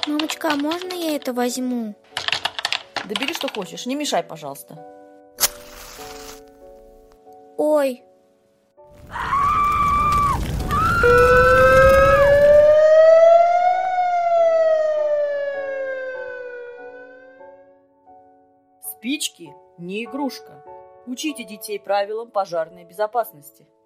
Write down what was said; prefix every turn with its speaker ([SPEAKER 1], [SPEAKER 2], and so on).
[SPEAKER 1] Мамочка, а можно я это возьму?
[SPEAKER 2] Да бери, что хочешь, не мешай, пожалуйста.
[SPEAKER 1] Ой.
[SPEAKER 2] Спички не игрушка. Учите детей правилам пожарной безопасности.